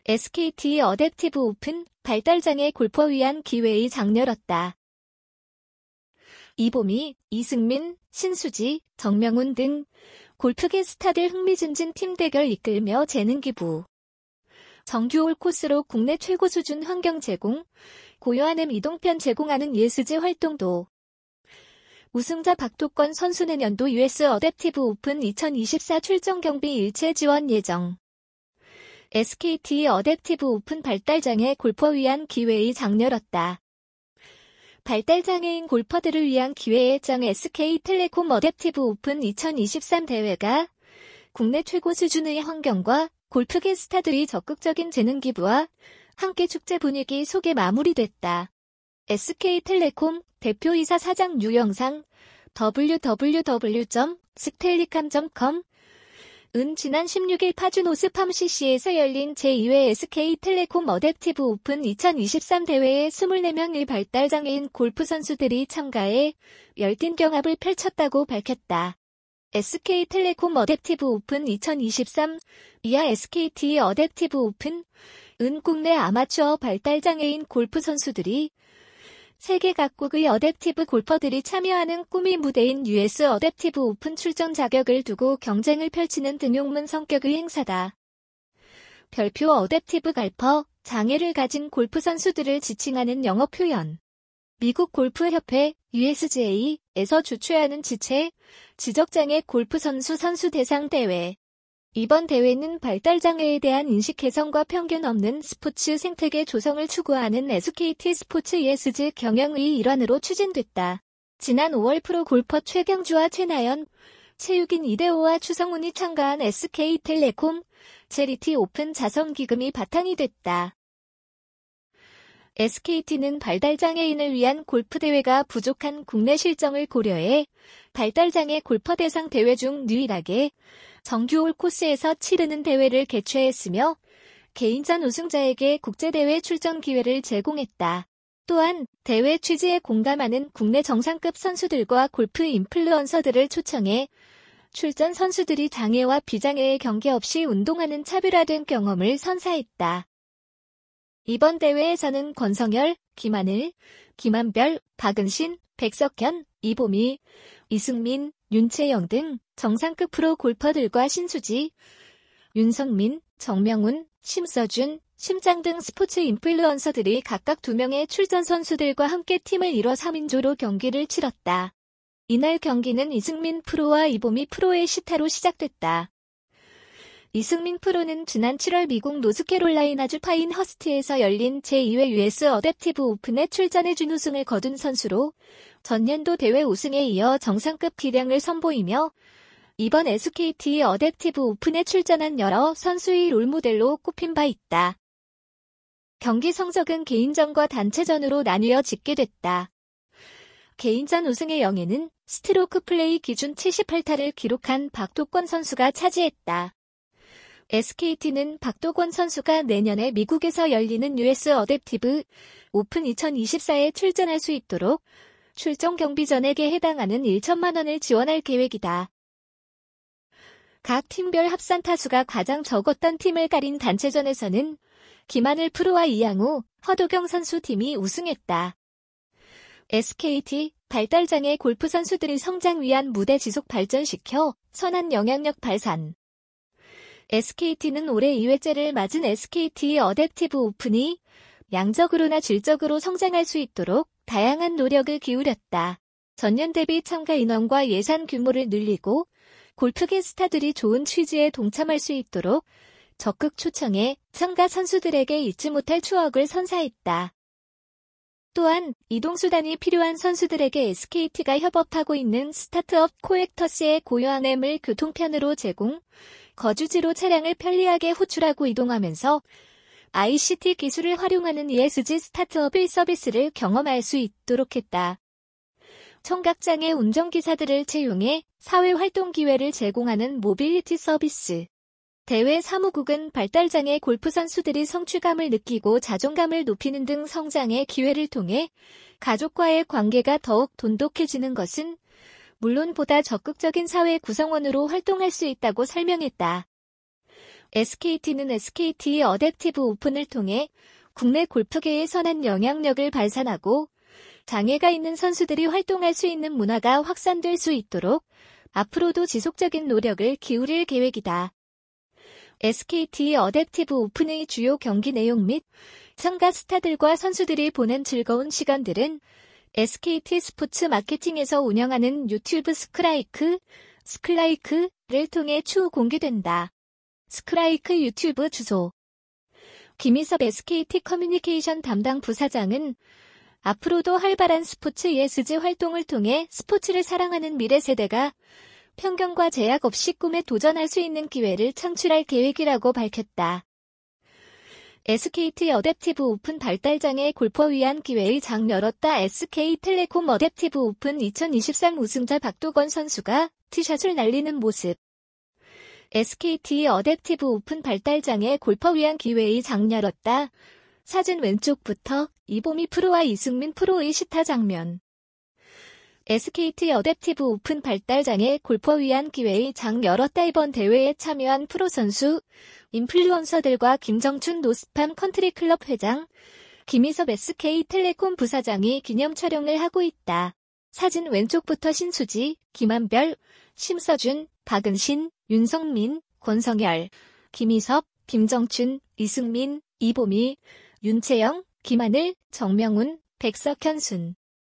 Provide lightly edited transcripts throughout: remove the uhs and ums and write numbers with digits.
SKT 어댑티브 오픈 발달장애 골퍼 위한 기회의 장 열었다. 이보미, 이승민, 신수지, 정명훈 등 골프계 스타들 흥미진진 팀 대결 이끌며 재능 기부. 정규 올 코스로 국내 최고 수준 환경 제공, 고요한 이동편 제공하는 ESG 활동도. 우승자 박도권 선수 내년도 US 어댑티브 오픈 2024 출전 경비 일체 지원 예정. SKT 어댑티브 오픈 발달장애 골퍼 위한 기회의 장 열었다. 발달장애인 골퍼들을 위한 기회의 장 SK텔레콤 어댑티브 오픈 2023 대회가 국내 최고 수준의 환경과 골프계 스타들이 적극적인 재능 기부와 함께 축제 분위기 속에 마무리됐다. SK텔레콤 대표이사 사장 유영상 www.stellicam.com 은 지난 16일 파주 노스팜CC에서 열린 제2회 SK텔레콤 어댑티브 오픈 2023 대회에 24명의 발달장애인 골프 선수들이 참가해 열띤 경합을 펼쳤다고 밝혔다. SK텔레콤 어댑티브 오픈 2023 이하 SKT 어댑티브 오픈 은 국내 아마추어 발달장애인 골프 선수들이 세계 각국의 어댑티브 골퍼들이 참여하는 꿈의 무대인 US 어댑티브 오픈 출전 자격을 두고 경쟁을 펼치는 등용문 성격의 행사다. 별표 어댑티브 갈퍼, 장애를 가진 골프 선수들을 지칭하는 영어 표현. 미국 골프협회 USGA에서 주최하는 지체, 지적장애 골프 선수 대상 대회. 이번 대회는 발달장애에 대한 인식 개선과 편견 없는 스포츠 생태계 조성을 추구하는 SKT 스포츠 ESG 경영의 일환으로 추진됐다. 지난 5월 프로 골퍼 최경주와 최나연, 체육인 이대호와 추성훈이 참가한 SK텔레콤 체리티 오픈 자선기금이 바탕이 됐다. SKT는 발달장애인을 위한 골프대회가 부족한 국내 실정을 고려해 발달장애 골퍼 대상 대회 중 유일하게 정규 올 코스에서 치르는 대회를 개최했으며 개인전 우승자에게 국제대회 출전 기회를 제공했다. 또한 대회 취지에 공감하는 국내 정상급 선수들과 골프 인플루언서들을 초청해 출전 선수들이 장애와 비장애에 경계없이 운동하는 차별화된 경험을 선사했다. 이번 대회에서는 권성열, 김하늘, 김한별, 박은신, 백석현, 이보미, 이승민, 윤채영 등 정상급 프로 골퍼들과 신수지, 윤성민, 정명훈, 심서준, 심장 등 스포츠 인플루언서들이 각각 2명의 출전 선수들과 함께 팀을 이뤄 3인조로 경기를 치렀다. 이날 경기는 이승민 프로와 이보미 프로의 시타로 시작됐다. 이승민 프로는 지난 7월 미국 노스캐롤라이나주 파인허스트에서 열린 제2회 US 어댑티브 오픈에 출전해 준우승을 거둔 선수로 전년도 대회 우승에 이어 정상급 기량을 선보이며 이번 SKT 어댑티브 오픈에 출전한 여러 선수의 롤모델로 꼽힌 바 있다. 경기 성적은 개인전과 단체전으로 나뉘어 집계됐다. 개인전 우승의 영예는 스트로크 플레이 기준 78타를 기록한 박도권 선수가 차지했다. SKT는 박도권 선수가 내년에 미국에서 열리는 US 어댑티브 오픈 2024에 출전할 수 있도록 출전 경비전액에 해당하는 1천만 원을 지원할 계획이다. 각 팀별 합산 타수가 가장 적었던 팀을 가린 단체전에서는 김하늘 프로와 이양우, 허도경 선수 팀이 우승했다. SKT 발달장애 골프 선수들의 성장 위한 무대 지속 발전시켜 선한 영향력 발산. SKT는 올해 2회째를 맞은 SKT 어댑티브 오픈이 양적으로나 질적으로 성장할 수 있도록 다양한 노력을 기울였다. 전년 대비 참가 인원과 예산 규모를 늘리고 골프계 스타들이 좋은 취지에 동참할 수 있도록 적극 초청해 참가 선수들에게 잊지 못할 추억을 선사했다. 또한 이동수단이 필요한 선수들에게 SKT가 협업하고 있는 스타트업 코액터스의 고요한 교통편으로 제공, 거주지로 차량을 편리하게 호출하고 이동하면서 ICT 기술을 활용하는 ESG 스타트업의 서비스를 경험할 수 있도록 했다. 청각장애 운전기사들을 채용해 사회활동 기회를 제공하는 모빌리티 서비스. 대회 사무국은 발달장애 골프 선수들이 성취감을 느끼고 자존감을 높이는 등 성장의 기회를 통해 가족과의 관계가 더욱 돈독해지는 것은 물론 보다 적극적인 사회 구성원으로 활동할 수 있다고 설명했다. SKT는 SKT 어댑티브 오픈을 통해 국내 골프계에 선한 영향력을 발산하고 장애가 있는 선수들이 활동할 수 있는 문화가 확산될 수 있도록 앞으로도 지속적인 노력을 기울일 계획이다. SKT 어댑티브 오픈의 주요 경기 내용 및 참가 스타들과 선수들이 보낸 즐거운 시간들은 SKT 스포츠 마케팅에서 운영하는 유튜브 스클라이크를 통해 추후 공개된다. 스클라이크 유튜브 주소. 김희섭 SKT 커뮤니케이션 담당 부사장은 앞으로도 활발한 스포츠 예스즈 활동을 통해 스포츠를 사랑하는 미래 세대가 편견과 제약 없이 꿈에 도전할 수 있는 기회를 창출할 계획이라고 밝혔다. SKT 어댑티브 오픈 발달장애 골퍼 위한 기회의 장 열었다. SK텔레콤 어댑티브 오픈 2023 우승자 박도건 선수가 티샷을 날리는 모습. SKT 어댑티브 오픈 발달장애 골퍼 위한 기회의 장 열었다. 사진 왼쪽부터 이보미 프로와 이승민 프로의 시타 장면. SKT 어댑티브 오픈 발달장애 골퍼 위한 기회의 장 열었다. 이번 대회에 참여한 프로 선수, 인플루언서들과 김정춘 노스팜 컨트리클럽 회장, 김희섭 SK텔레콤 부사장이 기념 촬영을 하고 있다. 사진 왼쪽부터 신수지, 김한별, 심서준, 박은신, 윤성민, 권성열, 김희섭, 김정춘, 이승민, 이보미, 윤채영, 김하늘, 정명훈, 백석현순.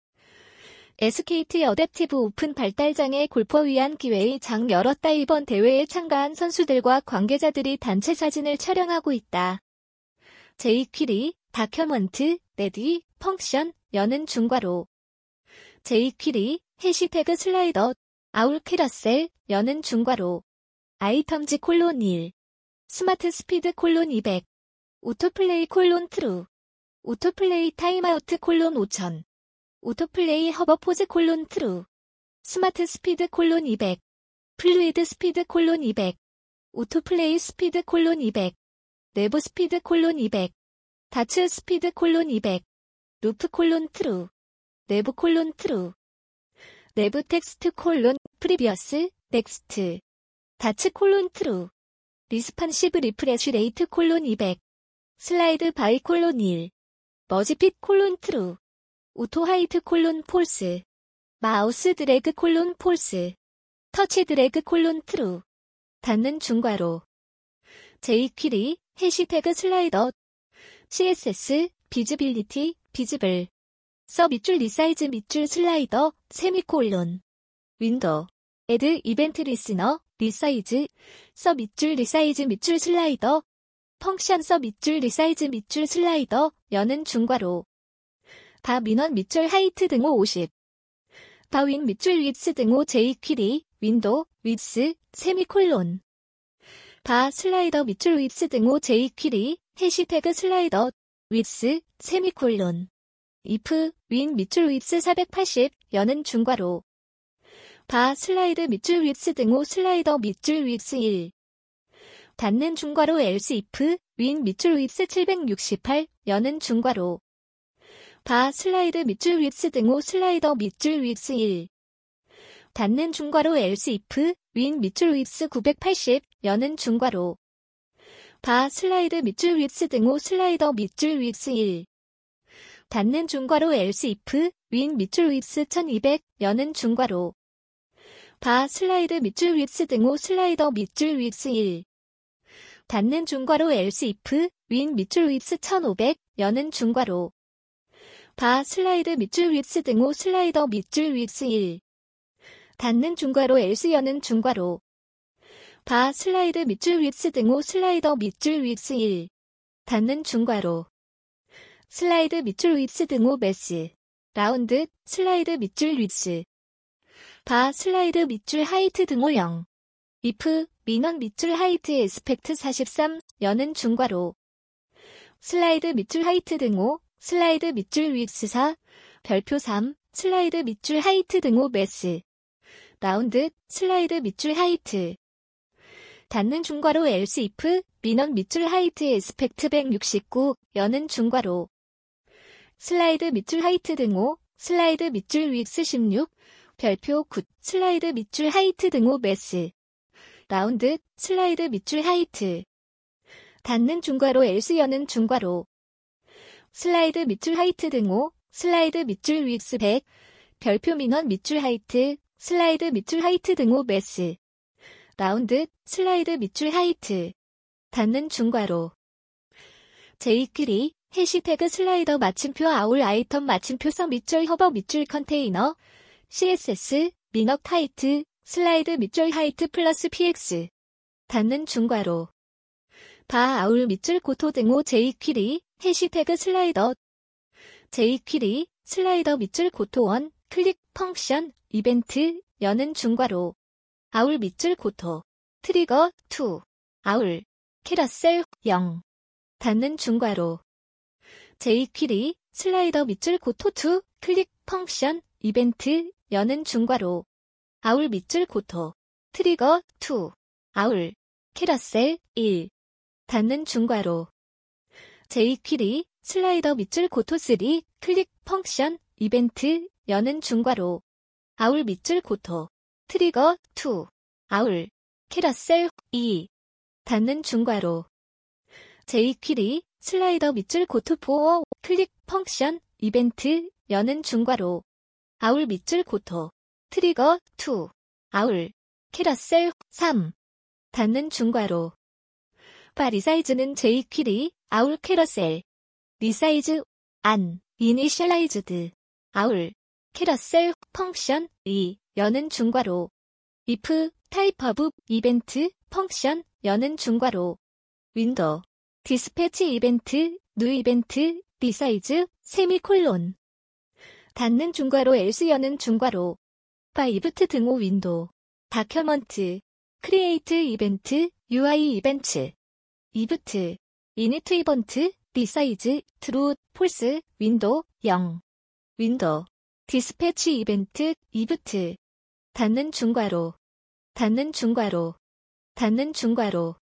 SKT 어댑티브 오픈 발달장애 골퍼 위한 기회의 장 열었다. 이번 대회에 참가한 선수들과 관계자들이 단체 사진을 촬영하고 있다. 제이퀴리, 다큐먼트, 레디, 펑션, 여는 중괄호. 제이퀴리, 해시태그 슬라이더, 아울 캐러셀, 여는 중괄호. 아이텀즈 콜론 1. 스마트 스피드 콜론 200. 오토플레이 콜론 트루. 오토플레이 타임아우트 콜론 5000. 오토플레이 허버포즈 콜론 트루. 스마트 스피드 콜론 200. 플루이드 스피드 콜론 200. 오토플레이 스피드 콜론 200. 내부 스피드 콜론 200. 다츠 스피드 콜론 200. 루프 콜론 트루. 내부 콜론 트루. 내부 텍스트 콜론 프리비어스 넥스트. 다츠 콜론 트루. 리스판시브 리프레쉬 레이트 콜론 200. 슬라이드 바이 콜론 1. 머지핏 콜론 트루. 오토 하이트 콜론 폴스. 마우스 드래그 콜론 폴스. 터치 드래그 콜론 트루. 닿는 중괄호. 제이퀴리, 해시태그 슬라이더. CSS, 비즈빌리티, 비즈블. 서 밑줄 리사이즈 밑줄 슬라이더, 세미콜론. 윈도우. 애드 이벤트 리스너, 리사이즈. 서 밑줄 리사이즈 밑줄 슬라이더. 펑션 서 밑줄 리사이즈 밑줄 슬라이더, 여는 중괄호. 바 민원 밑줄 하이트 등호 50. 바 윈 밑줄 윗스 등호 제이퀴리, 윈도, 윗스, 세미콜론. 바 슬라이더 밑줄 윗스 등호 제이퀴리, 해시태그 슬라이더, 윗스, 세미콜론. if, 윈 밑줄 윗스 480, 여는 중괄호. 바 슬라이드 밑줄 윗스 등호 슬라이더 밑줄 윗스 1. 닿는 중괄호 else if, 윈 밑줄 윗스 768, 여는 중괄호. 바 슬라이드 밑줄 윗스 등호 슬라이더 밑줄 윗스 1. 닿는 중괄호 else if, 윈 밑줄 윗스 980, 여는 중괄호. 바 슬라이드 밑줄 윗스 등호 슬라이더 밑줄 윗스 1. 닿는 중괄호 else if, 윈 밑줄 윗스 1200, 여는 중괄호. 바 슬라이드 밑줄 윗스 등호 슬라이더 밑줄 윗스 1. 닿는 중괄호 else if, 윈 밑줄 윗스 1500, 여는 중괄호. 바 슬라이드 밑줄 윗스 등호 슬라이더 밑줄 윗스 1. 닿는 중괄호 else 여는 중괄호. 바 슬라이드 밑줄 윗스 등호 슬라이더 밑줄 윗스 1. 닿는 중괄호. 슬라이드 밑줄 윗스 등호 매스. 라운드, 슬라이드 밑줄 윗스. 바 슬라이드 밑줄 하이트 등호 0. if, 민원 밑줄 하이트 에스펙트 43, 여는 중괄호. 슬라이드 밑줄 하이트 등호, 슬라이드 밑줄 윗스 4, 별표 3, 슬라이드 밑줄 하이트 등호 매스. 라운드, 슬라이드 밑줄 하이트. 닿는 중괄호 else if, 민원 밑줄 하이트 에스펙트 169, 여는 중괄호. 슬라이드 밑줄 하이트 등호, 슬라이드 밑줄 윗스 16, 별표 9, 슬라이드 밑줄 하이트 등호 매스. 라운드, 슬라이드 밑줄 하이트. 닫는 중괄호 else 여는 중괄호. 슬라이드 밑줄 하이트 등호, 슬라이드 밑줄 윅스 100, 별표 민원 밑줄 하이트, 슬라이드 밑줄 하이트 등호 매스. 라운드, 슬라이드 밑줄 하이트. 닫는 중괄호. jQuery, 해시태그 슬라이더 마침표 아울 아이템 마침표 서 밑줄 허버 밑줄 컨테이너, CSS, 민업 하이트, 슬라이드 밑줄 하이트 플러스 px. 닫는 중괄호. 바 아울 밑줄 고토 등호 jQuery, 해시태그 슬라이더. jQuery, 슬라이더 밑줄 고토 원, 클릭 펑션, 이벤트, 여는 중괄호. 아울 밑줄 고토. 트리거, 2. 아울. 캐러셀, 0. 닫는 중괄호. jQuery, 슬라이더 밑줄 고토 2, 클릭 펑션, 이벤트, 여는 중괄호. 아울 밑줄 고토. 트리거, 2. 아울. 캐러셀, 1. 닫는 중괄호. jQuery, 슬라이더 밑줄 고토 3, 클릭 펑션, 이벤트, 여는 중괄호. 아울 밑줄 고토. 트리거, 2. 아울. 캐러셀, 2. 닫는 중괄호. jQuery, 슬라이더 밑줄 고토 4, 클릭 펑션, 이벤트, 여는 중괄호. 아울 밑줄 고토. 트리거, 2. 아울. 캐러셀, 3. 닫는 중괄호. 바 리사이즈는 jQuery, 아울 캐러셀. 리사이즈, 안, 이니셜라이즈드. 아울. 캐러셀, 펑션, 2, 여는 중괄호. if, 타입 오브, 이벤트, 펑션, 여는 중괄호. 윈도우. 디스패치 이벤트, 뉴 이벤트, 리사이즈, 세미콜론. 닫는 중괄호 else 여는 중괄호. 바 이브트 등호 윈도우. 다큐먼트. 크리에이트 이벤트, UI 이벤트. 이브트. 이니트 이벤트, 리사이즈, 트루, 폴스, 윈도우, 0. 윈도우. 디스패치 이벤트, 이브트. 닫는 중괄호. 닫는 중괄호. 닫는 중괄호.